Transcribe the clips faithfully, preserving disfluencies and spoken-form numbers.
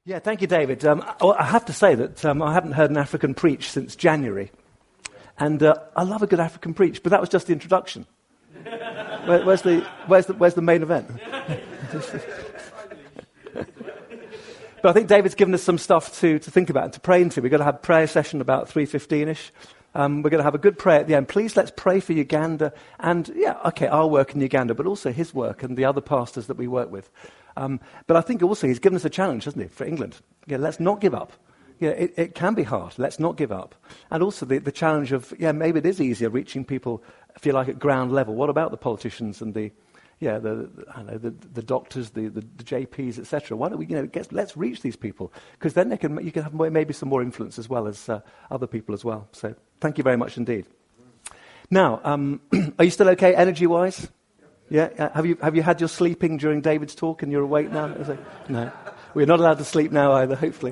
Yeah, thank you, David. Um, I I have to say that um, I haven't heard an African preach since January. And uh, I love a good African preach, but that was just the introduction. Where, where's, the, where's, the, where's the main event? But I think David's given us some stuff to, to think about and to pray into. We're going to have a prayer session about three fifteen-ish. Um, we're going to have a good prayer at the end. Please let's pray for Uganda and, yeah, okay, our work in Uganda, but also his work and the other pastors that we work with. Um, but I think also he's given us a challenge, hasn't he, for England. Yeah, let's not give up. Yeah, it, it can be hard. Let's not give up. And also the, the challenge of, yeah, maybe it is easier reaching people, if you like, at ground level. What about the politicians and the, yeah, the, I don't know, the, the doctors, the, the, the J Ps, et cetera? Why don't we, you know, get, let's reach these people, because then they can, you can have maybe some more influence as well as uh, other people as well. So thank you very much indeed. Now, um, are you still okay energy-wise? Yeah, uh, have you have you had your sleeping during David's talk and you're awake now? No, we're not allowed to sleep now either. Hopefully,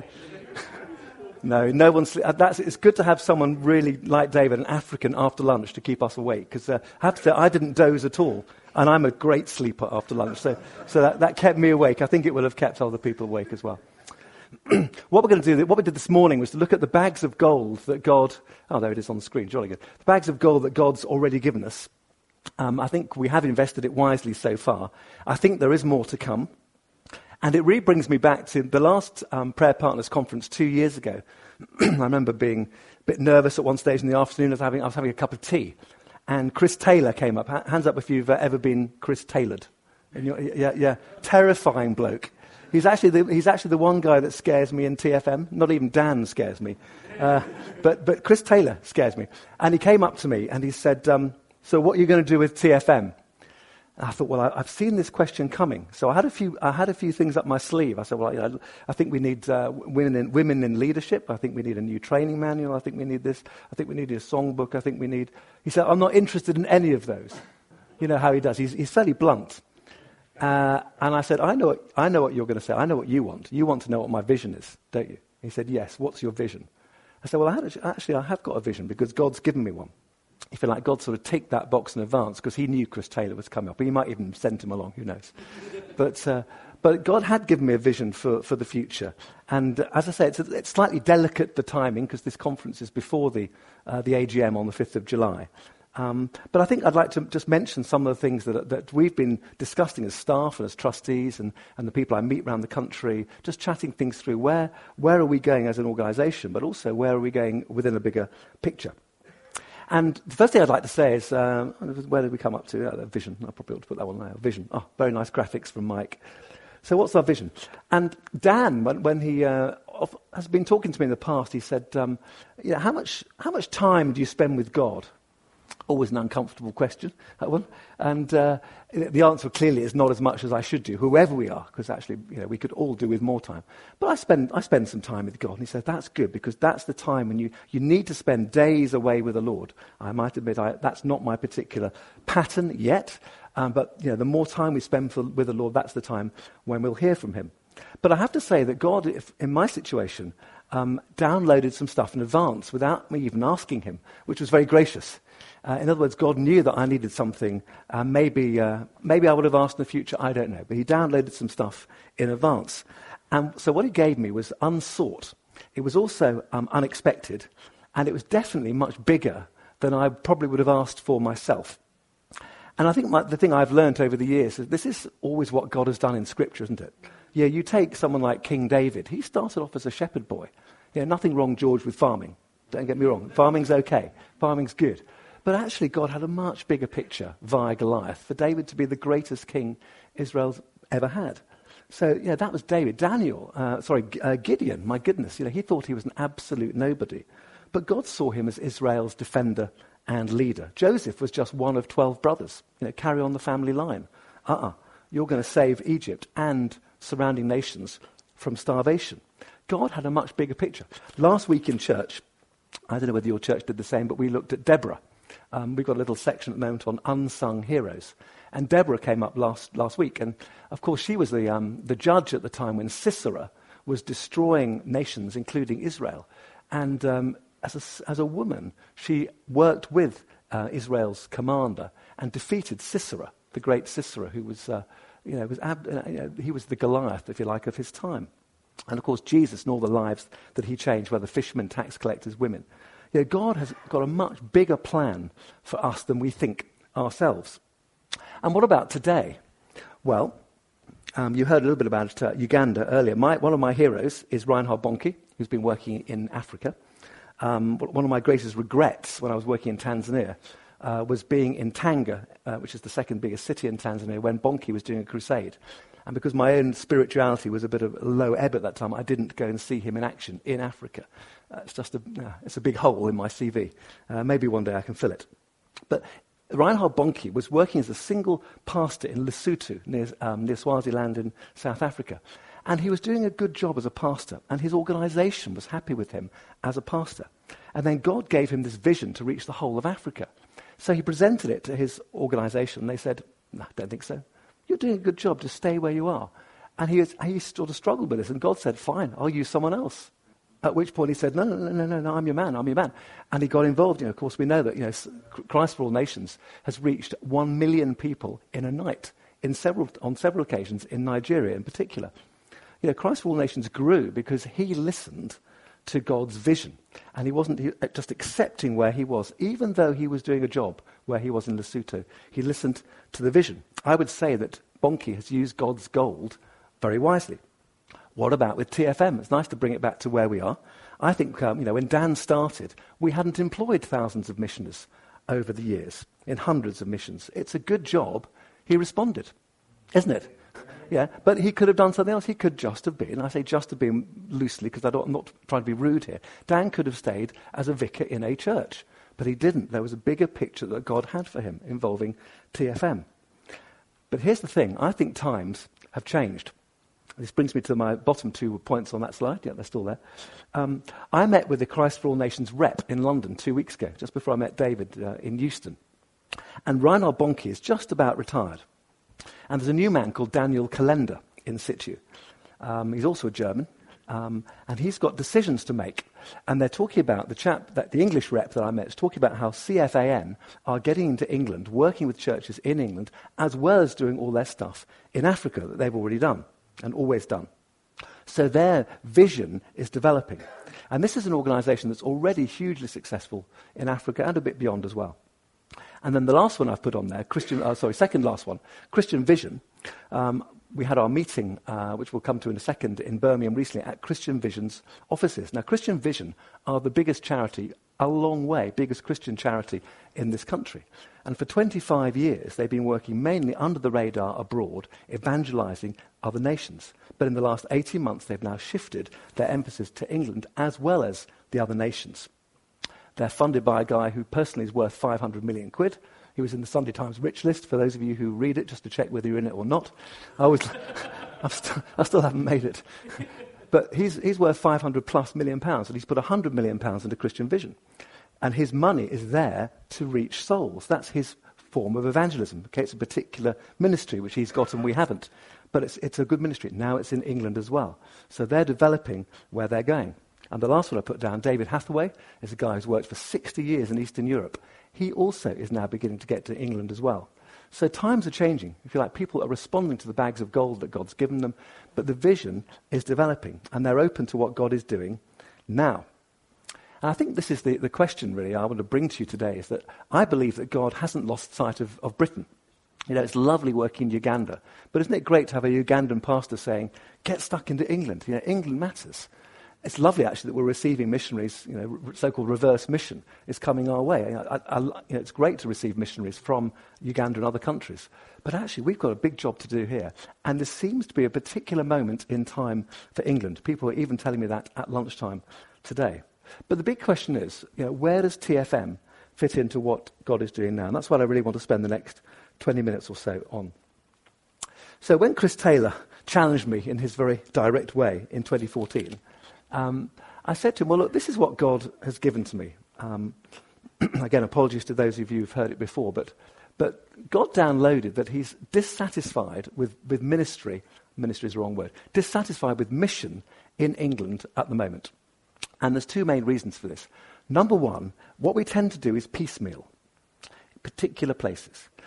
no, no one's. Sleep- that's it's good to have someone really like David, an African, after lunch to keep us awake. Because uh, I have to say, I didn't doze at all, and I'm a great sleeper after lunch. So, so that, that kept me awake. I think it will have kept other people awake as well. What we're going to do, what we did this morning, was to look at the bags of gold that God. Oh, there it is on the screen. Jolly good. The bags of gold that God's already given us. Um, I think we have invested it wisely so far. I think there is more to come. And it really brings me back to the last um, Prayer Partners Conference two years ago. I remember being a bit nervous at one stage in the afternoon. I was having, I was having a cup of tea. And Chris Taylor came up. H- hands up if you've uh, ever been Chris Taylored. And you're, yeah, yeah, terrifying bloke. He's actually, the, he's actually the one guy that scares me in T F M. Not even Dan scares me. Uh, but, but Chris Taylor scares me. And he came up to me and he said... Um, So what are you going to do with T F M? And I thought, well, I, I've seen this question coming. So I had a few, I had a few things up my sleeve. I said, well, you know, I think we need uh, women in, women in leadership. I think we need a new training manual. I think we need this. I think we need a songbook. I think we need... He said, I'm not interested in any of those. You know how he does. He's, he's fairly blunt. Uh, and I said, I know, what, I know what you're going to say. I know what you want. You want to know what my vision is, don't you? He said, yes. What's your vision? I said, well, I had, actually, I have got a vision because God's given me one. If you like, God sort of ticked that box in advance because he knew Chris Taylor was coming up. But he might even send him along, who knows. But uh, but God had given me a vision for, for the future. And uh, as I say, it's, it's slightly delicate, the timing, because this conference is before the, uh, the A G M on the fifth of July. Um, but I think I'd like to just mention some of the things that, that we've been discussing as staff and as trustees and, and the people I meet around the country, just chatting things through. Where, where are we going as an organisation, but also where are we going within a bigger picture? And the first thing I'd like to say is, uh, where did we come up to? Uh, vision. I probably ought to put that one there. Vision. Oh, very nice graphics from Mike. So what's our vision? And Dan, when, when he uh, has been talking to me in the past, he said, um, you know, how much, how much time do you spend with God? Always an uncomfortable question, that one. And uh, the answer clearly is not as much as I should do, whoever we are, because actually, you know, we could all do with more time. But I spend I spend some time with God. And he said, that's good, because that's the time when you, you need to spend days away with the Lord. I might admit I, that's not my particular pattern yet, um, but you know, the more time we spend for, with the Lord, that's the time when we'll hear from him. But I have to say that God, if, in my situation, um, downloaded some stuff in advance without me even asking him, which was very gracious. Uh, in other words, God knew that I needed something. Uh, maybe uh, maybe I would have asked in the future, I don't know. But he downloaded some stuff in advance. And so what he gave me was unsought. It was also um, unexpected. And it was definitely much bigger than I probably would have asked for myself. And I think my, the thing I've learned over the years is this is always what God has done in Scripture, isn't it? Yeah, you take someone like King David. He started off as a shepherd boy. Yeah, nothing wrong, George, with farming. Don't get me wrong. Farming's okay. Farming's good. But actually, God had a much bigger picture via Goliath for David to be the greatest king Israel's ever had. So, yeah, that was David. Daniel, uh, sorry, uh, Gideon, my goodness, you know, he thought he was an absolute nobody. But God saw him as Israel's defender and leader. Joseph was just one of twelve brothers. You know, carry on the family line. Uh-uh. You're going to save Egypt and surrounding nations from starvation. God had a much bigger picture. Last week in church, I don't know whether your church did the same, but we looked at Deborah. Um, we've got a little section at the moment on unsung heroes. And Deborah came up last, last week. And, of course, she was the, um, the judge at the time when Sisera was destroying nations, including Israel. And um, as, a, as a woman, she worked with uh, Israel's commander and defeated Sisera, the great Sisera, who was, uh, you know, was ab- you know, he was the Goliath, if you like, of his time. And of course, Jesus and all the lives that he changed, whether fishermen, tax collectors, women. You know, God has got a much bigger plan for us than we think ourselves. And what about today? Well, um, you heard a little bit about uh, Uganda earlier. My, one of my heroes is Reinhard Bonnke, who's been working in Africa. Um, one of my greatest regrets when I was working in Tanzania uh, was being in Tanga, uh, which is the second biggest city in Tanzania, when Bonnke was doing a crusade. And because my own spirituality was a bit of a low ebb at that time, I didn't go and see him in action in Africa. Uh, it's just a, uh, it's a big hole in my C V. Uh, maybe one day I can fill it. But Reinhard Bonnke was working as a single pastor in Lesotho, near, um, near Swaziland in South Africa. And he was doing a good job as a pastor, and his organization was happy with him as a pastor. And then God gave him this vision to reach the whole of Africa. So he presented it to his organization, and they said, no, I don't think so. You're doing a good job, just stay where you are. And he, was, he sort of struggled with this, and God said, fine, I'll use someone else. At which point he said, no, no, no, no, no, I'm your man, I'm your man. And he got involved. You know, of course, we know that you know, Christ for All Nations has reached one million people in a night, in several, on several occasions, in Nigeria in particular. You know, Christ for All Nations grew because he listened to God's vision. And he wasn't just accepting where he was, even though he was doing a job where he was in Lesotho. He listened to the vision. I would say that Bonnke has used God's gold very wisely. What about with T F M? It's nice to bring it back to where we are. I think, um, you know, when Dan started, we hadn't employed thousands of missioners over the years, in hundreds of missions. It's a good job. He responded, isn't it? Yeah, but he could have done something else. He could just have been, I say just have been loosely because I'm not trying to be rude here. Dan could have stayed as a vicar in a church, but he didn't. There was a bigger picture that God had for him involving T F M. But here's the thing. I think times have changed. This brings me to my bottom two points on that slide. Yeah, they're still there. Um, I met with the Christ for All Nations rep in London two weeks ago, just before I met David uh, in Euston. And Reinhard Bonnke is just about retired. And there's a new man called Daniel Kalender in situ. Um, he's also a German, um, and he's got decisions to make. And they're talking about, the chap, that the English rep that I met, is talking about how C F A N are getting into England, working with churches in England, as well as doing all their stuff in Africa that they've already done and always done. So their vision is developing. And this is an organization that's already hugely successful in Africa and a bit beyond as well. And then the last one I've put on there, Christian, uh, sorry, second last one, Christian Vision. Um, we had our meeting, uh, which we'll come to in a second, in Birmingham recently at Christian Vision's offices. Now, Christian Vision are the biggest charity, a long way, biggest Christian charity in this country. And for twenty-five years, they've been working mainly under the radar abroad, evangelizing other nations. But in the last eighteen months, they've now shifted their emphasis to England as well as the other nations. They're funded by a guy who personally is worth five hundred million quid. He was in the Sunday Times Rich List, for those of you who read it, just to check whether you're in it or not. I, always, I'm st- I still haven't made it. But he's, he's worth five hundred plus million pounds, and he's put one hundred million pounds into Christian Vision. And his money is there to reach souls. That's his form of evangelism. Okay, it's a particular ministry, which he's got and we haven't. But it's, it's a good ministry. Now it's in England as well. So they're developing where they're going. And the last one I put down, David Hathaway, is a guy who's worked for sixty years in Eastern Europe. He also is now beginning to get to England as well. So times are changing. If you like, people are responding to the bags of gold that God's given them, but the vision is developing, and they're open to what God is doing now. And I think this is the, the question, really, I want to bring to you today, is that I believe that God hasn't lost sight of, of Britain. You know, it's lovely working in Uganda, but isn't it great to have a Ugandan pastor saying, get stuck into England? You know, England matters. It's lovely, actually, that we're receiving missionaries, you know, so-called reverse mission is coming our way. I, I, you know, it's great to receive missionaries from Uganda and other countries. But actually, we've got a big job to do here. And there seems to be a particular moment in time for England. People are even telling me that at lunchtime today. But the big question is, you know, where does T F M fit into what God is doing now? And that's what I really want to spend the next twenty minutes or so on. So when Chris Taylor challenged me in his very direct way in twenty fourteen, Um, I said to him, well, look, this is what God has given to me. Um, again, apologies to those of you who've heard it before, but but God downloaded that he's dissatisfied with, with ministry, ministry is the wrong word, dissatisfied with mission in England at the moment. And there's two main reasons for this. Number one, what we tend to do is piecemeal, particular places.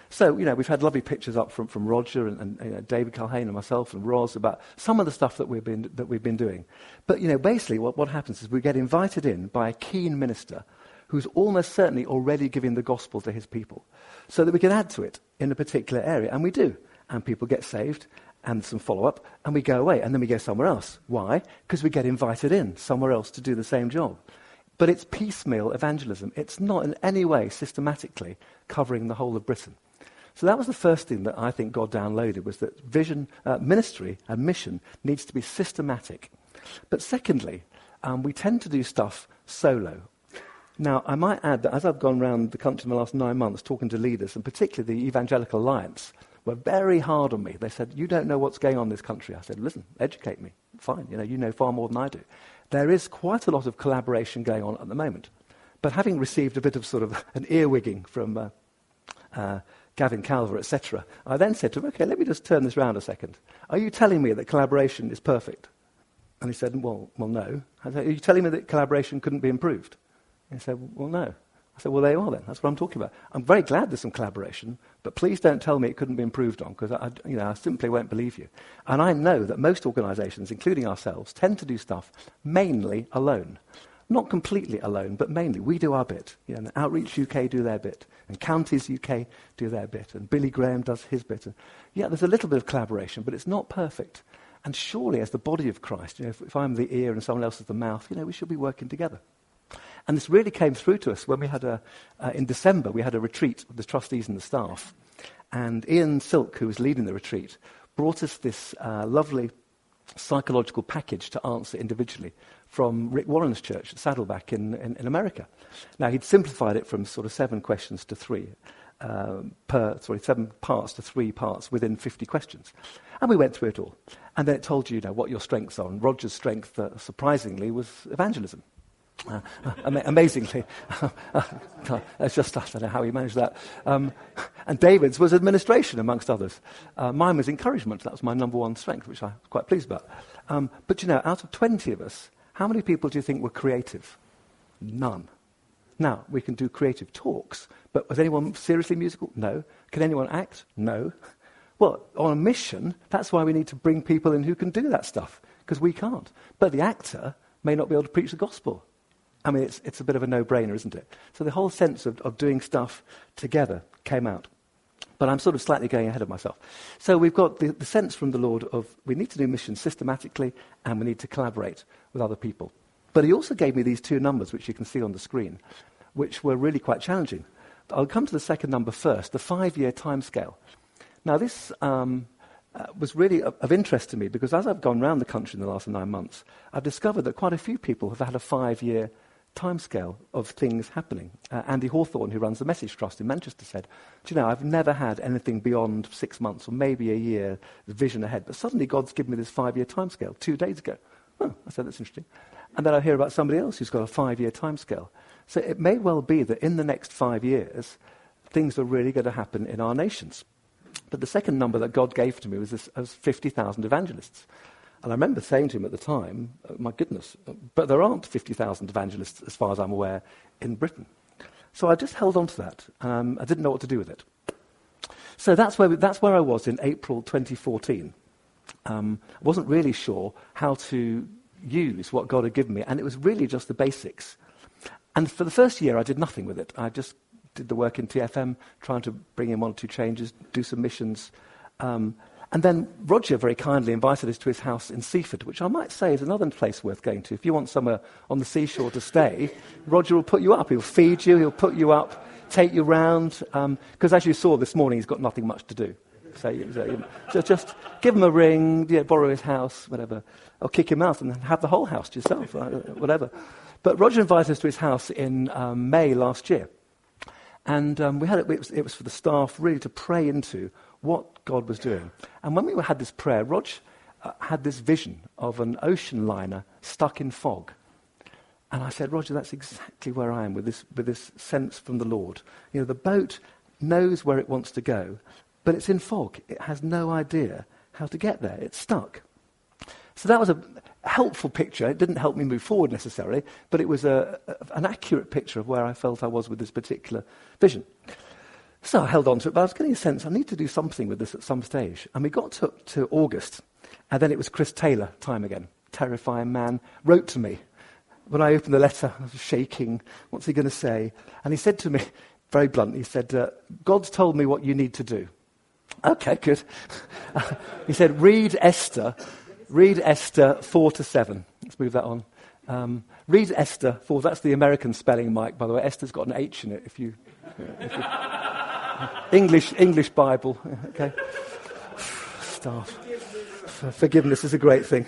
So, you know, we've had lovely pictures up from, from Roger and, and you know, David Culhane and myself and Roz about some of the stuff that we've been, that we've been doing. But, you know, basically what, what happens is we get invited in by a keen minister who's almost certainly already giving the gospel to his people so that we can add to it in a particular area. And we do. And people get saved and some follow-up, and we go away, and then we go somewhere else. Why? Because we get invited in somewhere else to do the same job. But it's piecemeal evangelism. It's not in any way systematically covering the whole of Britain. So that was the first thing that I think God downloaded, was that vision, uh, ministry and mission needs to be systematic. But secondly, um, we tend to do stuff solo. Now, I might add that as I've gone around the country in the last nine months talking to leaders, and particularly the Evangelical Alliance, were very hard on me. They said, you don't know what's going on in this country. I said, listen, educate me. Fine, you know, you know far more than I do. There is quite a lot of collaboration going on at the moment. But having received a bit of sort of an earwigging from uh, uh, Gavin Calver, et cetera, I then said to him, okay, let me just turn this round a second. Are you telling me that collaboration is perfect? And he said, well, well, no. I said, are you telling me that collaboration couldn't be improved? And he said, well, no. I said, well, there you are then. That's what I'm talking about. I'm very glad there's some collaboration, but please don't tell me it couldn't be improved on, because I, you know, I simply won't believe you. And I know that most organisations, including ourselves, tend to do stuff mainly alone. Not completely alone, but mainly. We do our bit. You know, and Outreach U K do their bit, and Counties U K do their bit, and Billy Graham does his bit. And yeah, there's a little bit of collaboration, but it's not perfect. And surely, as the body of Christ, you know, if, if I'm the ear and someone else is the mouth, you know, we should be working together. And this really came through to us when we had a, uh, in December, we had a retreat with the trustees and the staff. And Ian Silk, who was leading the retreat, brought us this uh, lovely psychological package to answer individually from Rick Warren's church at Saddleback in, in, in America. Now, he'd simplified it from sort of seven questions to three, uh, per, sorry, seven parts to three parts within fifty questions. And we went through it all. And then it told you, you know, what your strengths are. And Roger's strength, uh, surprisingly, was evangelism. Uh, ama- amazingly, it's just I don't know how he managed that. Um, and David's was administration, amongst others. Uh, mine was encouragement. That was my number one strength, which I was quite pleased about. Um, but you know, out of twenty of us, how many people do you think were creative? None. Now we can do creative talks, but was anyone seriously musical? No. Can anyone act? No. Well, on a mission, that's why we need to bring people in who can do that stuff, because we can't. But the actor may not be able to preach the gospel. I mean, it's, it's a bit of a no-brainer, isn't it? So the whole sense of, of doing stuff together came out. But I'm sort of slightly going ahead of myself. So we've got the, the sense from the Lord of we need to do missions systematically and we need to collaborate with other people. But he also gave me these two numbers, which you can see on the screen, which were really quite challenging. I'll come to the second number first, the five-year timescale. Now, this um, uh, was really of, of interest to me because as I've gone around the country in the last nine months, I've discovered that quite a few people have had a five-year timescale of things happening. Uh, Andy Hawthorne, who runs the Message Trust in Manchester, said, do you know, I've never had anything beyond six months or maybe a year vision ahead, but suddenly God's given me this five-year timescale two days ago. Oh, I said, that's interesting. And then I hear about somebody else who's got a five-year timescale. So it may well be that in the next five years, things are really going to happen in our nations. But the second number that God gave to me was, this, was fifty thousand evangelists. And I remember saying to him at the time, oh, my goodness, but there aren't fifty thousand evangelists, as far as I'm aware, in Britain. So I just held on to that. Um, I didn't know what to do with it. So that's where, we, that's where I was in April twenty fourteen. Um, I wasn't really sure how to use what God had given me, and it was really just the basics. And for the first year, I did nothing with it. I just did the work in T F M, trying to bring in one or two changes, do some missions. Um, and then Roger very kindly invited us to his house in Seaford, which I might say is another place worth going to. If you want somewhere on the seashore to stay, Roger will put you up. He'll feed you, he'll put you up, take you round. Because um, as you saw this morning, he's got nothing much to do. So, so, so just give him a ring, yeah, borrow his house, whatever, or kick him out and have the whole house to yourself, right? Whatever. But Roger invited us to his house in um, May last year. And um, we had it, it was, it was for the staff really to pray into what God was doing. And when we had this prayer, Rog uh, had this vision of an ocean liner stuck in fog. And I said, Roger, that's exactly where I am with this, with this sense from the Lord. You know, the boat knows where it wants to go, but it's in fog. It has no idea how to get there. It's stuck. So that was a helpful picture. It didn't help me move forward necessarily, but it was a, a, an accurate picture of where I felt I was with this particular vision. So I held on to it, but I was getting a sense I need to do something with this at some stage. And we got to, to August, and then it was Chris Taylor time again. Terrifying man, wrote to me. When I opened the letter, I was shaking. What's he going to say? And he said to me, very bluntly, he said, uh, God's told me what you need to do. Okay, good. He said, read Esther, read Esther four to seven. Let's move that on. Um, read Esther four, that's the American spelling, Mike, by the way. Esther's got an H in it, if you... If you English, English Bible, okay. Staff. Forgiveness is a great thing.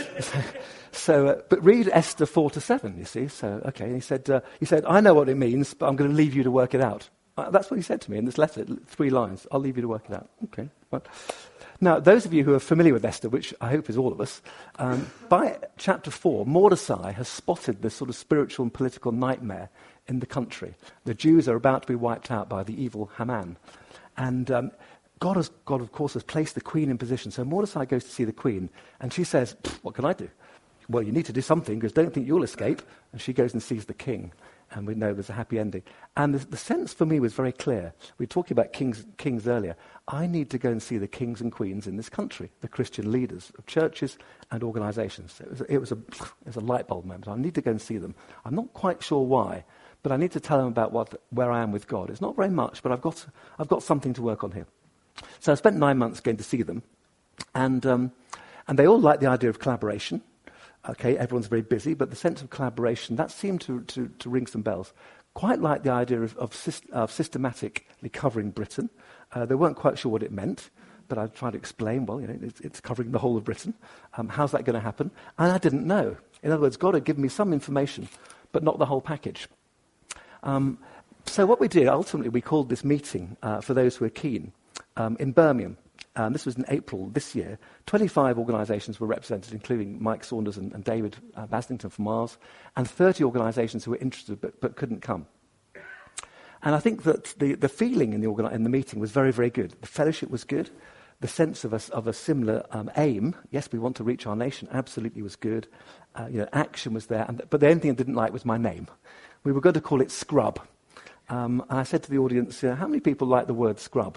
So, uh, but read Esther four to seven, you see. So, okay, and he said, uh, he said, I know what it means, but I'm going to leave you to work it out. Uh, that's what he said to me in this letter, three lines. I'll leave you to work it out. Okay. Well, now, those of you who are familiar with Esther, which I hope is all of us, um, by chapter four, Mordecai has spotted this sort of spiritual and political nightmare in the country. The Jews are about to be wiped out by the evil Haman. And um, God, has, God, of course, has placed the queen in position. So Mordecai goes to see the queen, and she says, what can I do? Well, you need to do something, because don't think you'll escape. And she goes and sees the king, and we know there's a happy ending. And the, the sense for me was very clear. We were talking about kings, kings earlier. I need to go and see the kings and queens in this country, the Christian leaders of churches and organizations. So it was, a, it, was a, it was a light bulb moment. I need to go and see them. I'm not quite sure why, but I need to tell them about what, where I am with God. It's not very much, but I've got, I've got something to work on here. So I spent nine months going to see them, and, um, and they all like the idea of collaboration. Okay, everyone's very busy, but the sense of collaboration, that seemed to, to, to ring some bells. Quite like the idea of, of, syst- of systematically covering Britain. Uh, they weren't quite sure what it meant, but I tried to explain, well, you know, it's, it's covering the whole of Britain. Um, how's that going to happen? And I didn't know. In other words, God had given me some information, but not the whole package. Um, so what we did, ultimately, we called this meeting uh, for those who are keen um, in Birmingham. Um, this was in April this year. twenty-five organisations were represented, including Mike Saunders and, and David uh, Baslington from Mars, and thirty organisations who were interested but, but couldn't come. And I think that the, the feeling in the, organi- in the meeting was very, very good. The fellowship was good. The sense of a, of a similar um, aim, yes, we want to reach our nation, absolutely was good. Uh, you know, action was there. And th- but the only thing I didn't like was my name. We were going to call it Scrub. Um, and I said to the audience, you know, how many people like the word Scrub?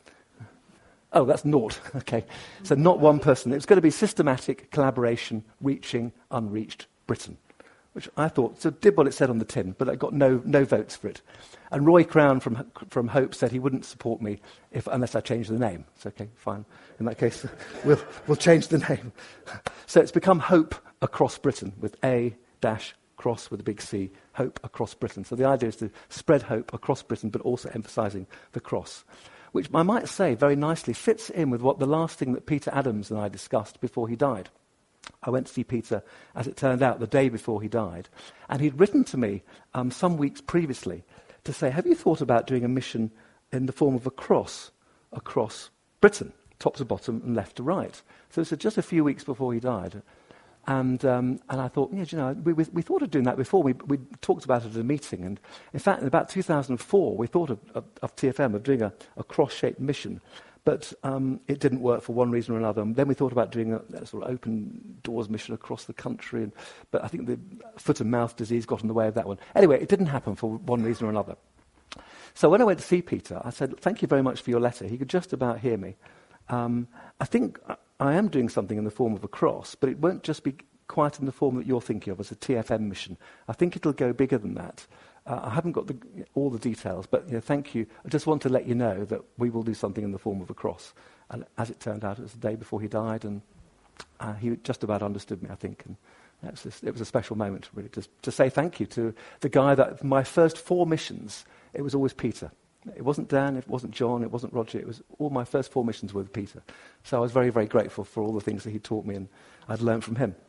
Oh, that's naught. Okay. So not one person. It was going to be systematic collaboration, reaching unreached Britain, which I thought, so did what it said on the tin, but I got no no votes for it. And Roy Crown from from Hope said he wouldn't support me if unless I changed the name. It's okay, fine. In that case, we'll we'll change the name. So it's become Hope Across Britain with A dash cross with a big C, Hope Across Britain. So the idea is to spread hope across Britain, but also emphasising the cross, which I might say very nicely fits in with what the last thing that Peter Adams and I discussed before he died. I went to see Peter, as it turned out, the day before he died, and he'd written to me um, some weeks previously to say, have you thought about doing a mission in the form of a cross across Britain, top to bottom and left to right? So this was just a few weeks before he died. And um, and I thought, yeah, you know, we, we, we thought of doing that before. We we talked about it at a meeting. And in fact, in about two thousand four, we thought of, of, of T F M, of doing a, a cross-shaped mission. But um, it didn't work for one reason or another. And then we thought about doing a, a sort of open doors mission across the country. And, but I think the foot and mouth disease got in the way of that one. Anyway, it didn't happen for one reason or another. So when I went to see Peter, I said, thank you very much for your letter. He could just about hear me. Um, I think I am doing something in the form of a cross, but it won't just be quite in the form that you're thinking of as a T F M mission. I think it'll go bigger than that. Uh, I haven't got the, all the details, but you know, thank you. I just want to let you know that we will do something in the form of a cross. And as it turned out, it was the day before he died, and uh, he just about understood me, I think. And it was, just, it was a special moment, really, to, to say thank you to the guy that my first four missions, it was always Peter. It wasn't Dan, it wasn't John, it wasn't Roger. It was all my first four missions were with Peter. So I was very, very grateful for all the things that he taught me and I'd learned from him.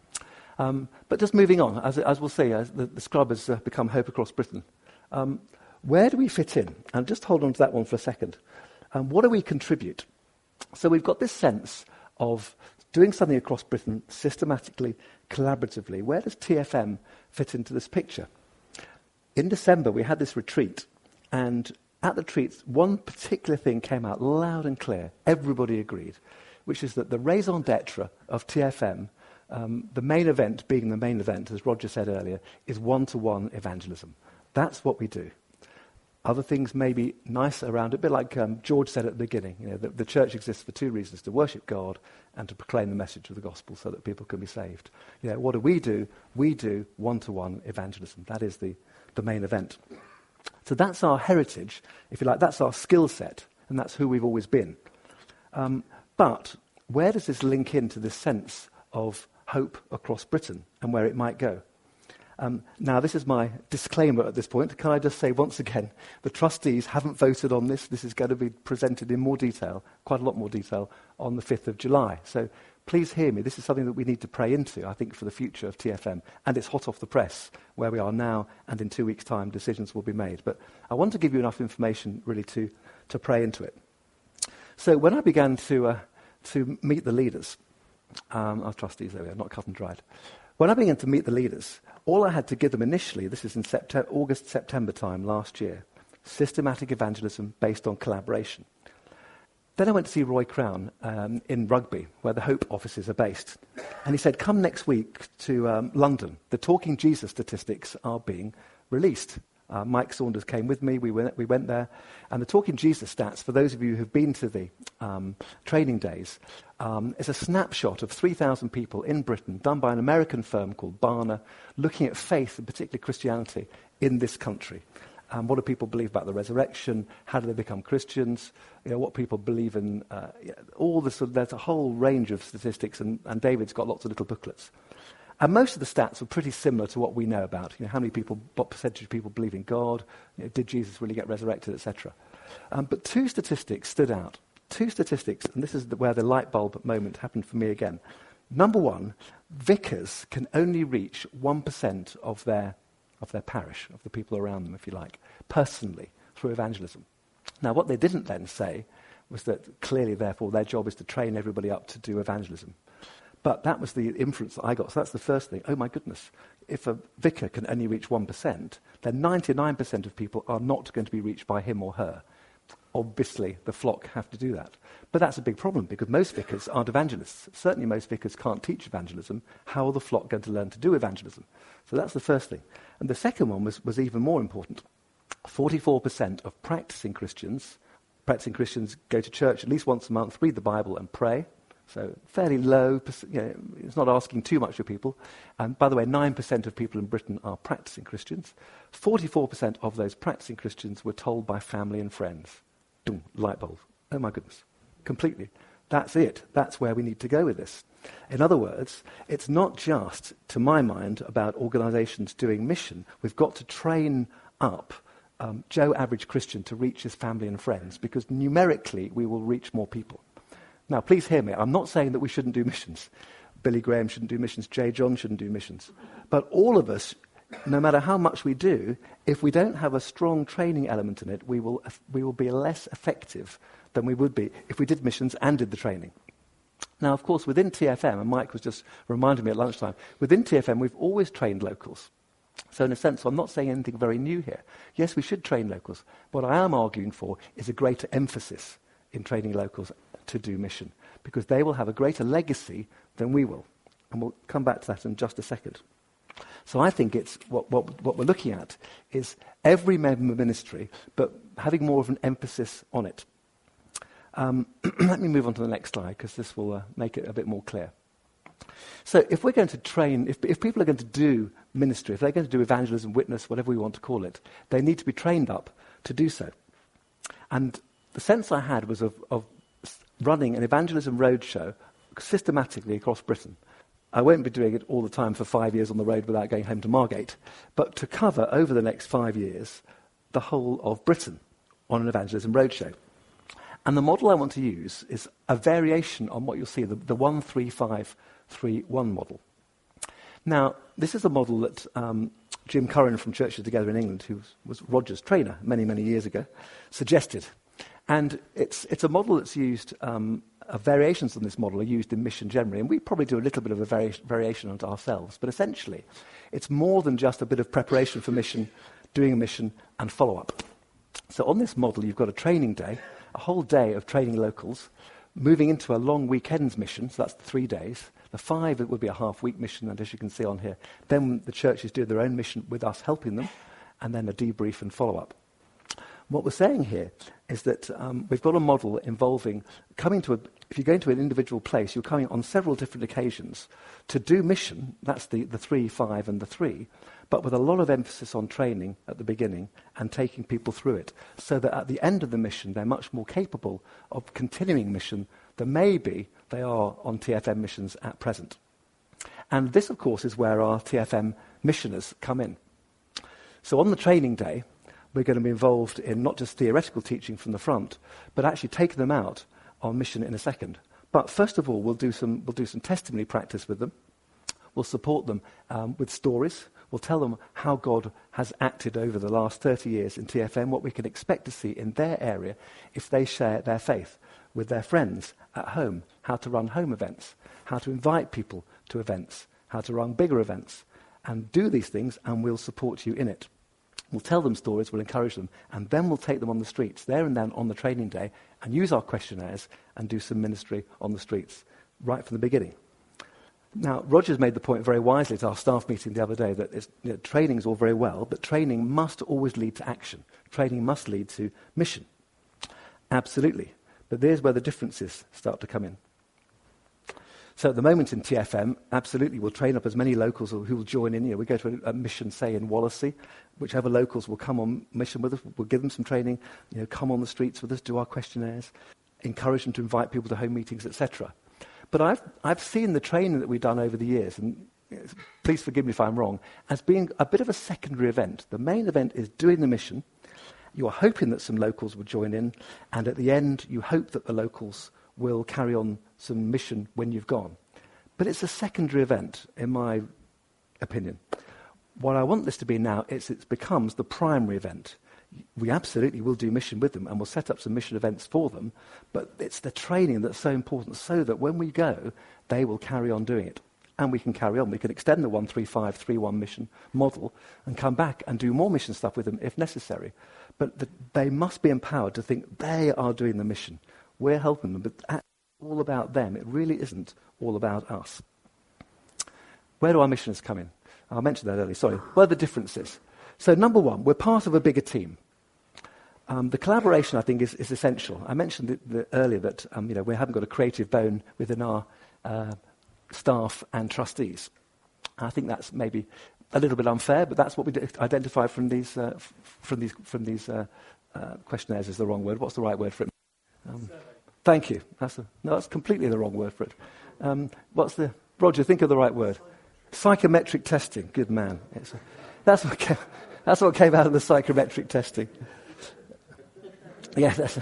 Um, but just moving on, as, as we'll see, as the, the Scrub has uh, become Hope Across Britain. Um, where do we fit in? And just hold on to that one for a second. Um, what do we contribute? So we've got this sense of doing something across Britain systematically, collaboratively. Where does T F M fit into this picture? In December, we had this retreat, and at the retreat, one particular thing came out loud and clear. Everybody agreed, which is that the raison d'etre of T F M, Um, the main event being the main event, as Roger said earlier, is one-to-one evangelism. That's what we do. Other things may be nice around it, a bit like um, George said at the beginning. You know, the, the church exists for two reasons: to worship God and to proclaim the message of the gospel so that people can be saved. You know, what do we do? We do one-to-one evangelism. That is the, the main event. So that's our heritage, if you like. That's our skill set, and that's who we've always been. Um, but where does this link into this sense of hope across Britain and where it might go? Um, now, this is my disclaimer at this point. Can I just say once again, the trustees haven't voted on this. This is going to be presented in more detail, quite a lot more detail, on the fifth of July. So please hear me. This is something that we need to pray into, I think, for the future of T F M. And it's hot off the press, where we are now, and in two weeks' time, decisions will be made. But I want to give you enough information, really, to, to pray into it. So when I began to, uh, to meet the leaders, um, our trustees, there we are, not cut and dried. When I began to meet the leaders, all I had to give them initially, this is in September, August, September time last year, systematic evangelism based on collaboration. Then I went to see Roy Crown um, in Rugby, where the Hope offices are based. And he said, come next week to um, London. The Talking Jesus statistics are being released. Uh, Mike Saunders came with me. We went, we went there. And the Talking Jesus stats, for those of you who've been to the um, training days, um, is a snapshot of three thousand people in Britain, done by an American firm called Barna, looking at faith, and particularly Christianity, in this country. Um, what do people believe about the resurrection? How do they become Christians? You know, what people believe in, uh, yeah, all this. There's a whole range of statistics, and, and David's got lots of little booklets. And most of the stats are pretty similar to what we know about. You know, how many people, what percentage of people believe in God? You know, did Jesus really get resurrected, et cetera. Um, but two statistics stood out. Two statistics, and this is the, where the light bulb moment happened for me again. Number one, vicars can only reach one percent of their of their parish, of the people around them, if you like, personally, through evangelism. Now, what they didn't then say was that clearly, therefore, their job is to train everybody up to do evangelism. But that was the inference that I got. So that's the first thing. Oh, my goodness. If a vicar can only reach one percent, then ninety-nine percent of people are not going to be reached by him or her. Obviously, the flock have to do that. But that's a big problem, because most vicars aren't evangelists. Certainly most vicars can't teach evangelism. How are the flock going to learn to do evangelism? So that's the first thing. And the second one was, was even more important. forty-four percent of practicing Christians, practicing Christians go to church at least once a month, read the Bible and pray. So fairly low, you know, it's not asking too much of people. And by the way, nine percent of people in Britain are practicing Christians. forty-four percent of those practicing Christians were told by family and friends. Boom, light bulb. Oh my goodness. Completely. That's it. That's where we need to go with this. In other words, it's not just, to my mind, about organisations doing mission. We've got to train up um, Joe Average Christian to reach his family and friends, because numerically we will reach more people. Now, please hear me. I'm not saying that we shouldn't do missions. Billy Graham shouldn't do missions. J. John shouldn't do missions. But all of us, no matter how much we do, if we don't have a strong training element in it, we will we will be less effective than we would be if we did missions and did the training. Now, of course, within T F M, and Mike was just reminding me at lunchtime, within T F M we've always trained locals. So in a sense, I'm not saying anything very new here. Yes, we should train locals. What I am arguing for is a greater emphasis in training locals to do mission, because they will have a greater legacy than we will. And we'll come back to that in just a second. So I think it's what, what, what we're looking at is every member ministry, but having more of an emphasis on it. Um, let me move on to the next slide, because this will uh, make it a bit more clear. So if we're going to train, if, if people are going to do ministry, if they're going to do evangelism, witness, whatever we want to call it, they need to be trained up to do so. And the sense I had was of, of running an evangelism roadshow systematically across Britain. I won't be doing it all the time for five years on the road without going home to Margate, but to cover over the next five years the whole of Britain on an evangelism roadshow. And the model I want to use is a variation on what you'll see, the, the one three five three one model. Now, this is a model that um, Jim Curran from Churches Together in England, who was, was Roger's trainer many, many years ago, suggested. And it's it's a model that's used, um, uh, variations on this model are used in mission generally, and we probably do a little bit of a vari- variation on it ourselves. But essentially, it's more than just a bit of preparation for mission, doing a mission, and follow-up. So on this model, you've got a training day, a whole day of training locals, moving into a long weekends mission, so that's three days. The five, it would be a half-week mission, and as you can see on here, then the churches do their own mission with us helping them, and then a debrief and follow-up. What we're saying here is that um, we've got a model involving coming to a, if you're going to an individual place, you're coming on several different occasions to do mission, that's the, the three, five and the three, but with a lot of emphasis on training at the beginning and taking people through it, so that at the end of the mission they're much more capable of continuing mission than maybe they are on T F M missions at present. And this, of course, is where our T F M missioners come in. So on the training day, we're going to be involved in not just theoretical teaching from the front, but actually taking them out on mission in a second. But first of all, we'll do some, we'll do some testimony practice with them. We'll support them um, with stories. We'll tell them how God has acted over the last thirty years in T F M, what we can expect to see in their area if they share their faith with their friends at home, how to run home events, how to invite people to events, how to run bigger events, and do these things, and we'll support you in it. We'll tell them stories, we'll encourage them, and then we'll take them on the streets, there and then on the training day, and use our questionnaires and do some ministry on the streets right from the beginning. Now, Roger's made the point very wisely at our staff meeting the other day that it's, you know, training is all very well, but training must always lead to action. Training must lead to mission. Absolutely. But there's where the differences start to come in. So at the moment in T F M, absolutely, we'll train up as many locals who will join in. You know, we go to a, a mission, say, in Wallasey. Whichever locals will come on mission with us, we'll give them some training, you know, come on the streets with us, do our questionnaires, encourage them to invite people to home meetings, et cetera. But I've, I've seen the training that we've done over the years, and you know, please forgive me if I'm wrong, as being a bit of a secondary event. The main event is doing the mission. You are hoping that some locals will join in, and at the end, you hope that the locals will carry on some mission when you've gone. But it's a secondary event, in my opinion. What I want this to be now is it becomes the primary event. We absolutely will do mission with them, and we'll set up some mission events for them, but it's the training that's so important, so that when we go, they will carry on doing it. And we can carry on. We can extend the one three five three one mission model and come back and do more mission stuff with them if necessary. But the, they must be empowered to think they are doing the mission. We're helping them, but it's all about them. It really isn't all about us. Where do our missioners come in? I mentioned that earlier, sorry. Where are the differences? So number one, we're part of a bigger team. Um, the collaboration, I think, is, is essential. I mentioned the, the, earlier that um, you know, we haven't got a creative bone within our uh, staff and trustees. I think that's maybe a little bit unfair, but that's what we identified from these uh, f- from these from these uh, uh, questionnaires. Is the wrong word. What's the right word for it? Um, thank you. That's a, no, that's completely the wrong word for it. Um, what's the Roger? Think of the right word. Psychometric testing. Good man. It's a, that's what came, that's what came out of the psychometric testing. Yeah. That's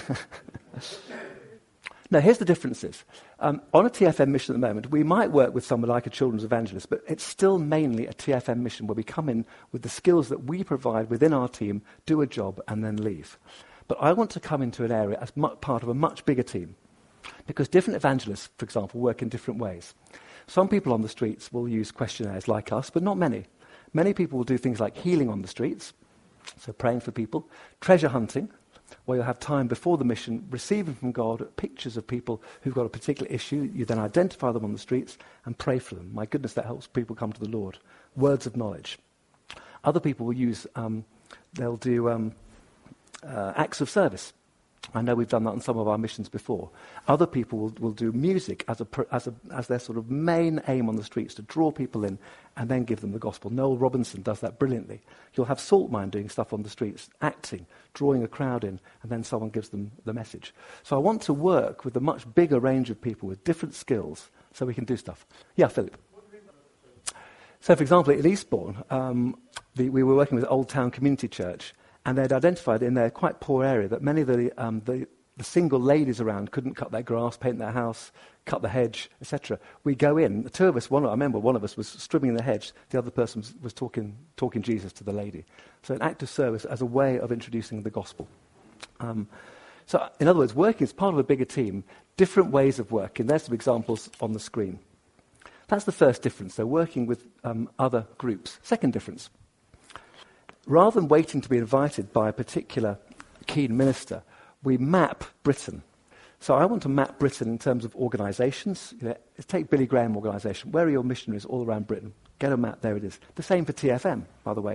now, here's the differences. Um, on a T F M mission at the moment, we might work with someone like a children's evangelist, but it's still mainly a T F M mission where we come in with the skills that we provide within our team, do a job, and then leave. But I want to come into an area as mu- part of a much bigger team, because different evangelists, for example, work in different ways. Some people on the streets will use questionnaires like us, but not many. Many people will do things like healing on the streets, so praying for people, treasure hunting, where you'll have time before the mission, receiving from God pictures of people who've got a particular issue. You then identify them on the streets and pray for them. My goodness, that helps people come to the Lord. Words of knowledge. Other people will use, um, they'll do um, uh, acts of service. I know we've done that on some of our missions before. Other people will, will do music as a, as a as their sort of main aim on the streets, to draw people in and then give them the gospel. Noel Robinson does that brilliantly. You'll have Saltmine doing stuff on the streets, acting, drawing a crowd in, and then someone gives them the message. So I want to work with a much bigger range of people with different skills so we can do stuff. Yeah, Philip. So, for example, at Eastbourne, um, the, we were working with Old Town Community Church, and they'd identified in their quite poor area that many of the, um, the, the single ladies around couldn't cut their grass, paint their house, cut the hedge, et cetera. We go in, the two of us, one, I remember one of us was stripping the hedge, the other person was, was talking, talking Jesus to the lady. So an act of service as a way of introducing the gospel. Um, so in other words, working as part of a bigger team, different ways of working. There's some examples on the screen. That's the first difference, so working with um, other groups. Second difference. Rather than waiting to be invited by a particular keen minister, we map Britain. So I want to map Britain in terms of organisations. You know, take Billy Graham organisation. Where are your missionaries all around Britain? Get a map, there it is. The same for T F M, by the way.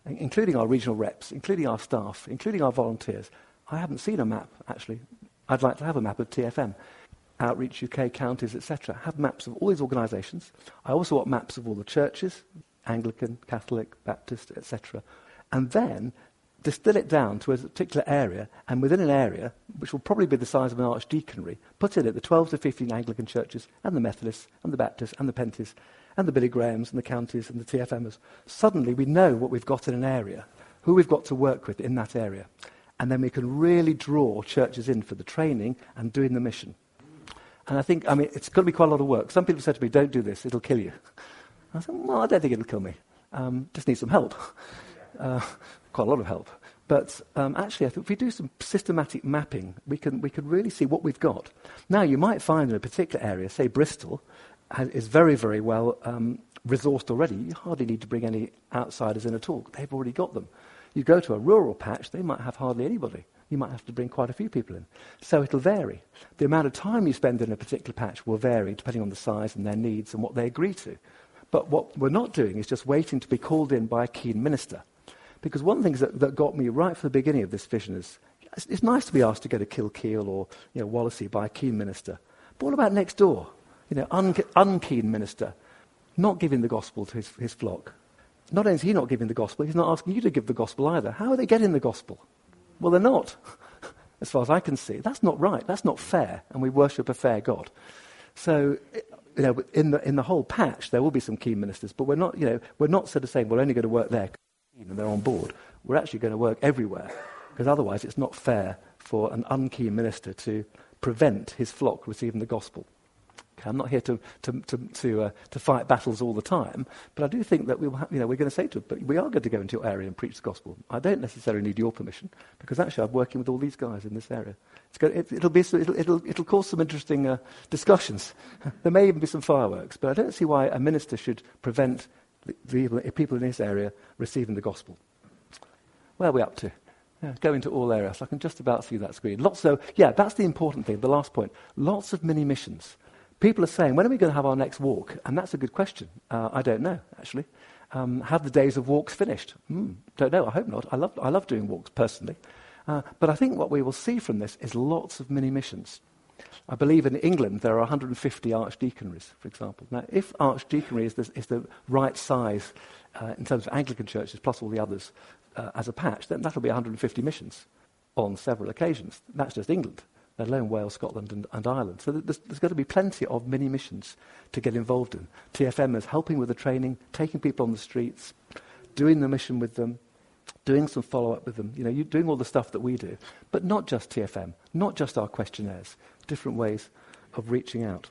including our regional reps, including our staff, including our volunteers. I haven't seen a map, actually. I'd like to have a map of T F M, Outreach U K, counties, et cetera. Have maps of all these organisations. I also want maps of all the churches, Anglican, Catholic, Baptist, et cetera. And then distill it down to a particular area, and within an area, which will probably be the size of an archdeaconry, put in it the twelve to fifteen Anglican churches, and the Methodists, and the Baptists, and the Penties, and the Billy Grahams, and the counties, and the T F Mers. Suddenly we know what we've got in an area, who we've got to work with in that area. And then we can really draw churches in for the training and doing the mission. And I think, I mean, it's going to be quite a lot of work. Some people said to me, don't do this, it'll kill you. I said, well, I don't think it'll kill me. Um, just need some help. Uh, quite a lot of help. But um, actually, I think if we do some systematic mapping, we can we can really see what we've got. Now, you might find in a particular area, say Bristol, has, is very, very well um, resourced already. You hardly need to bring any outsiders in at all. They've already got them. You go to a rural patch, they might have hardly anybody. You might have to bring quite a few people in. So it'll vary. The amount of time you spend in a particular patch will vary depending on the size and their needs and what they agree to. But what we're not doing is just waiting to be called in by a keen minister. Because one of the things that, that got me right from the beginning of this vision is, it's, it's nice to be asked to go to Kilkeel or you know, Wallasey by a keen minister. But what about next door? You know, un- unkeen minister, not giving the gospel to his, his flock. Not only is he not giving the gospel, he's not asking you to give the gospel either. How are they getting the gospel? Well, they're not, as far as I can see. That's not right. That's not fair, and we worship a fair God. So, you know, in the in the whole patch, there will be some keen ministers, but we're not, you know, we're not sort of saying we're only going to work there and they're on board. We're actually going to work everywhere, because otherwise it's not fair for an unkeen minister to prevent his flock receiving the gospel. Okay, I'm not here to to to to, uh, to fight battles all the time, but I do think that we will have, you know, we're going to say to it, but we are going to go into your area and preach the gospel. I don't necessarily need your permission, because actually I'm working with all these guys in this area. It's going, it, it'll be it'll, it'll it'll cause some interesting uh, discussions. There may even be some fireworks, but I don't see why a minister should prevent the, the people in this area receiving the gospel. Where are we up to? Yeah, go into all areas. I can just about see that screen. Lots of, yeah, that's the important thing, the last point. Lots of mini missions. People are saying, when are we going to have our next walk? And that's a good question. Uh, I don't know, actually. Um, have the days of walks finished? Mm, don't know, I hope not. I love, I love doing walks, personally. Uh, but I think what we will see from this is lots of mini-missions. I believe in England there are one hundred fifty archdeaconries, for example. Now, if archdeaconry is the, is the right size uh, in terms of Anglican churches, plus all the others, uh, as a patch, then that'll be one hundred fifty missions on several occasions. That's just England, let alone Wales, Scotland and, and Ireland. So there's, there's going to be plenty of mini-missions to get involved in. T F M is helping with the training, taking people on the streets, doing the mission with them, doing some follow-up with them, you know, you doing all the stuff that we do. But not just T F M, not just our questionnaires, different ways of reaching out.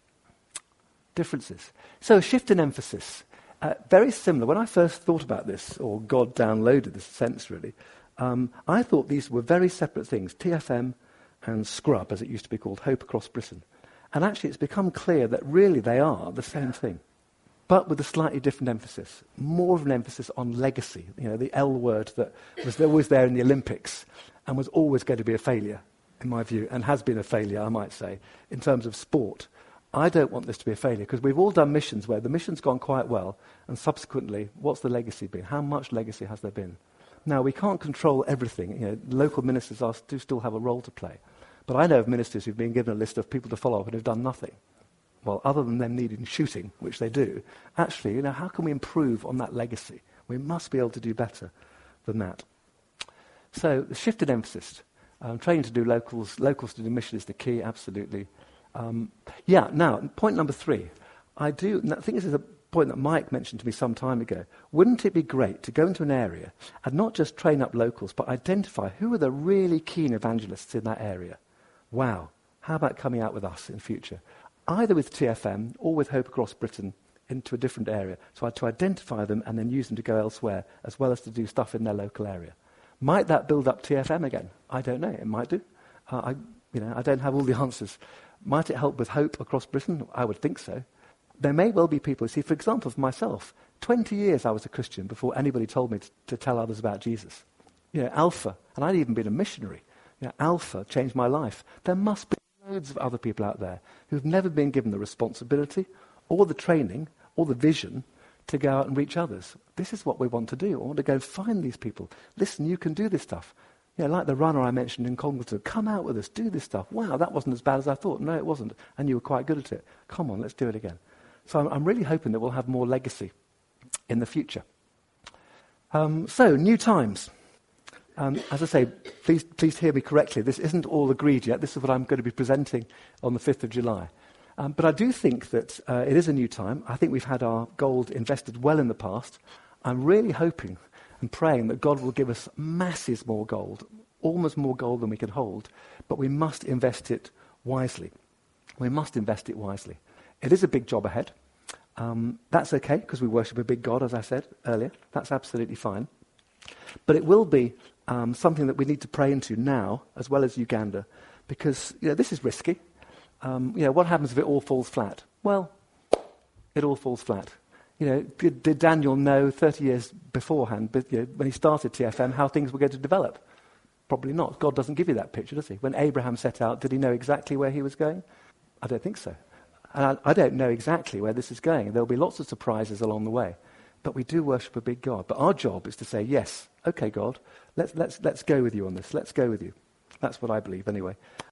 Differences. So a shift in emphasis. Uh, very similar. When I first thought about this, or God downloaded this sense really, um, I thought these were very separate things, T F M and Scrub, as it used to be called, Hope Across Britain. And actually it's become clear that really they are the same thing, but with a slightly different emphasis. More of an emphasis on legacy, you know, the L word that was always there in the Olympics and was always going to be a failure, in my view, and has been a failure, I might say, in terms of sport. I don't want this to be a failure, because we've all done missions where the mission's gone quite well, and subsequently, what's the legacy been? How much legacy has there been? Now, we can't control everything. You know, local ministers are, do still have a role to play. But I know of ministers who've been given a list of people to follow up and have done nothing. Well, other than them needing shooting, which they do, actually, you know, how can we improve on that legacy? We must be able to do better than that. So, the shifted emphasis. Um, training to do locals, locals to do mission is the key, absolutely. Um, yeah, now, point number three. I do, I think this is a point that Mike mentioned to me some time ago. Wouldn't it be great to go into an area and not just train up locals, but identify who are the really keen evangelists in that area? Wow, how about coming out with us in future? Either with T F M or with Hope Across Britain into a different area. So I to identify them and then use them to go elsewhere, as well as to do stuff in their local area. Might that build up T F M again? I don't know. It might do. Uh, I, you know, I don't have all the answers. Might it help with Hope Across Britain? I would think so. There may well be people, see, for example, for myself, twenty years I was a Christian before anybody told me to, to tell others about Jesus. You know, Alpha, and I'd even been a missionary. You know, Alpha changed my life. There must be loads of other people out there who've never been given the responsibility or the training or the vision to go out and reach others. This is what we want to do. I want to go find these people. Listen, you can do this stuff. You know, like the runner I mentioned in Congleton. Come out with us, do this stuff. Wow, that wasn't as bad as I thought. No, it wasn't. And you were quite good at it. Come on, let's do it again. So I'm, I'm really hoping that we'll have more legacy in the future. Um, so, new times. Um, as I say, please, please hear me correctly. This isn't all agreed yet. This is what I'm going to be presenting on the fifth of July. Um, but I do think that uh, it is a new time. I think we've had our gold invested well in the past. I'm really hoping and praying that God will give us masses more gold, almost more gold than we can hold, but we must invest it wisely. We must invest it wisely. It is a big job ahead. Um, that's okay, because we worship a big God, as I said earlier. That's absolutely fine. But it will be um, something that we need to pray into now, as well as Uganda, because you know, this is risky. Um, you know, what happens if it all falls flat? Well, it all falls flat. You know, did, did Daniel know thirty years beforehand, but, you know, when he started T F M, how things were going to develop? Probably not. God doesn't give you that picture, does he? When Abraham set out, did he know exactly where he was going? I don't think so. And I, I don't know exactly where this is going. There'll be lots of surprises along the way. But we do worship a big God. But our job is to say, yes, okay, God, let's, let's, let's go with you on this. Let's go with you. That's what I believe anyway.